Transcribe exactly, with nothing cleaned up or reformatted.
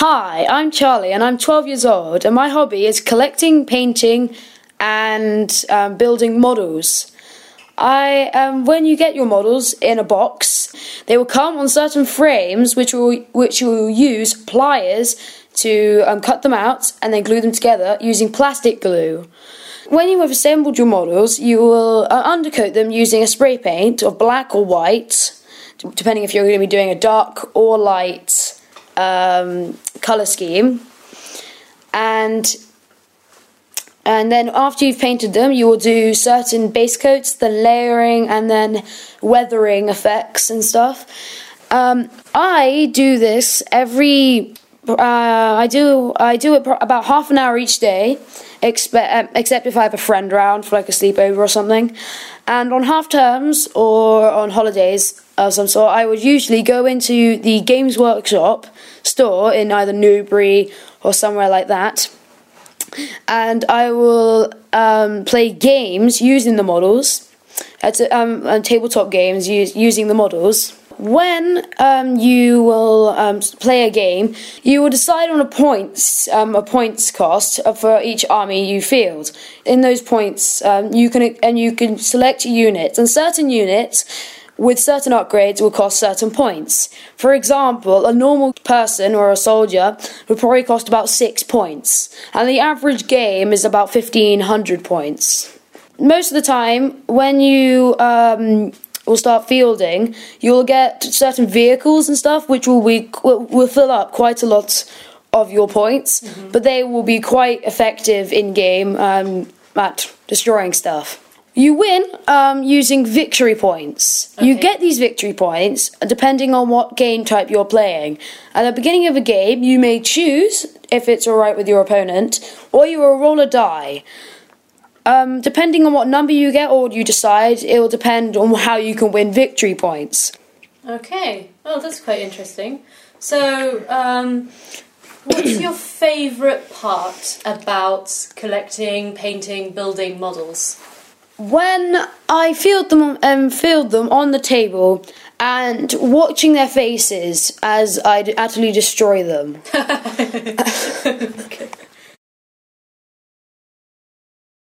Hi, I'm Charlie and I'm twelve years old, and my hobby is collecting, painting and um, building models. I um, when you get your models in a box, they will come on certain frames which will which you will use pliers to um, cut them out and then glue them together using plastic glue. When you have assembled your models, you will uh, undercoat them using a spray paint of black or white, depending if you're going to be doing a dark or light um, colour scheme. And and then after you've painted them, you will do certain base coats, then layering, and then weathering effects and stuff. Um, I do this every. Uh, I do. I do it about half an hour each day, except except if I have a friend around for like a sleepover or something. And on half terms or on holidays of some sort, I would usually go into the Games Workshop store in either Newbury or somewhere like that, and I will um, play games using the models, at um, uh, tabletop games use, using the models. When um, you will um, play a game, you will decide on a points um, a points cost for each army you field. In those points, um, you can and you can select units, and certain units with certain upgrades will cost certain points. For example, a normal person or a soldier would probably cost about six points, and the average game is about fifteen hundred points. Most of the time, when you um, will start fielding, you'll get certain vehicles and stuff which will be will fill up quite a lot of your points, mm-hmm. but they will be quite effective in game um, at destroying stuff. You win um, using victory points. Okay. You get these victory points depending on what game type you're playing. At the beginning of a game, you may choose if it's alright with your opponent, or you will roll a die. Um, depending on what number you get or you decide, it will depend on how you can win victory points. Okay, well that's quite interesting. So, um, what's your favourite part about collecting, painting, building models? When I field them, um, field them on the table and watching their faces as I utterly destroy them. Okay.